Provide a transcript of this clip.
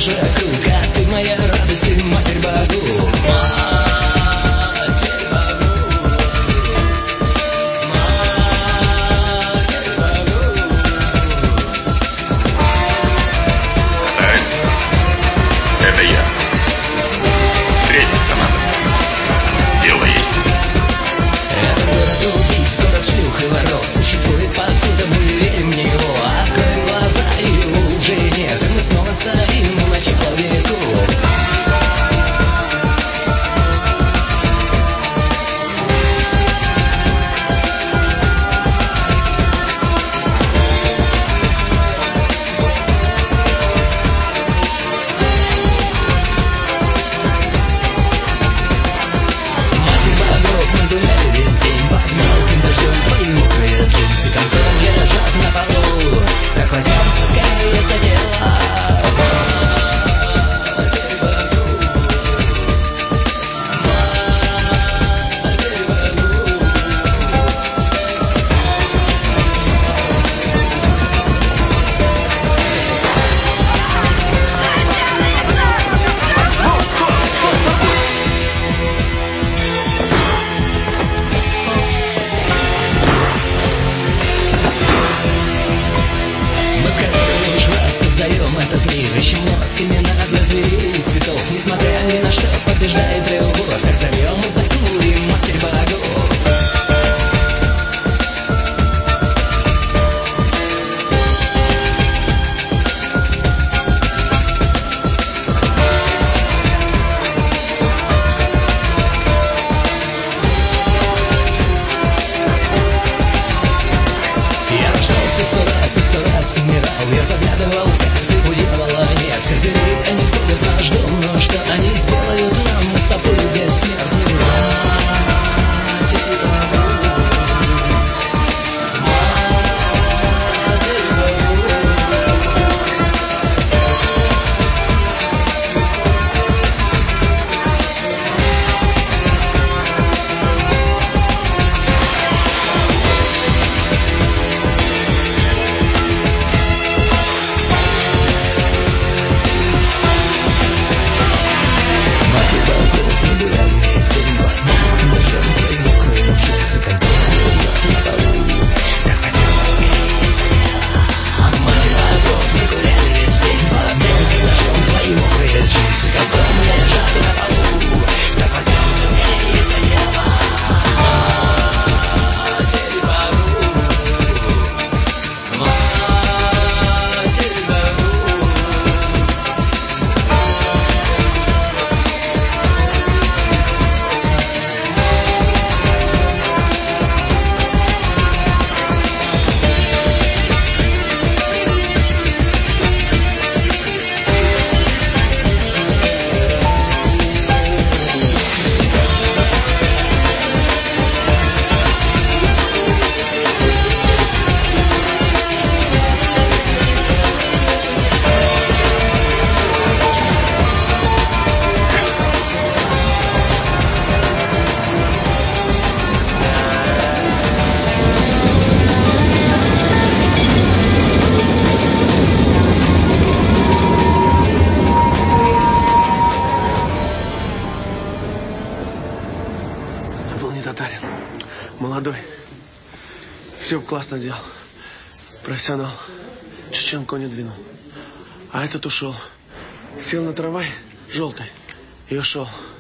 душе круг, а ты моя радость, ты Матерь Богу. Матерь Богу. Матерь Богу. Это я. Встретиться надо. Дело есть. Это город убийц, город шлюх и воров. Существует покуда, мы верим в него. Откроем глаза, и его уже нет. И мы снова стоим у начала веков. Этот мир ищем новых семена для зверей и цветов. Несмотря ни на что, побеждает любовь. Так зовем и закурим Матерь Богов. Я рождался 100 раз умирал. Я заглядывал в каждый уединала нет. Козыри, они входят в наш дом, но что они сделают нам? Мы с тобой бессмертны. Матерь Богу. Матерь Богу. Был не татарин, молодой, все классно делал, профессионал, чеченку не двинул. А этот ушел, сел на трамвай желтый и ушел.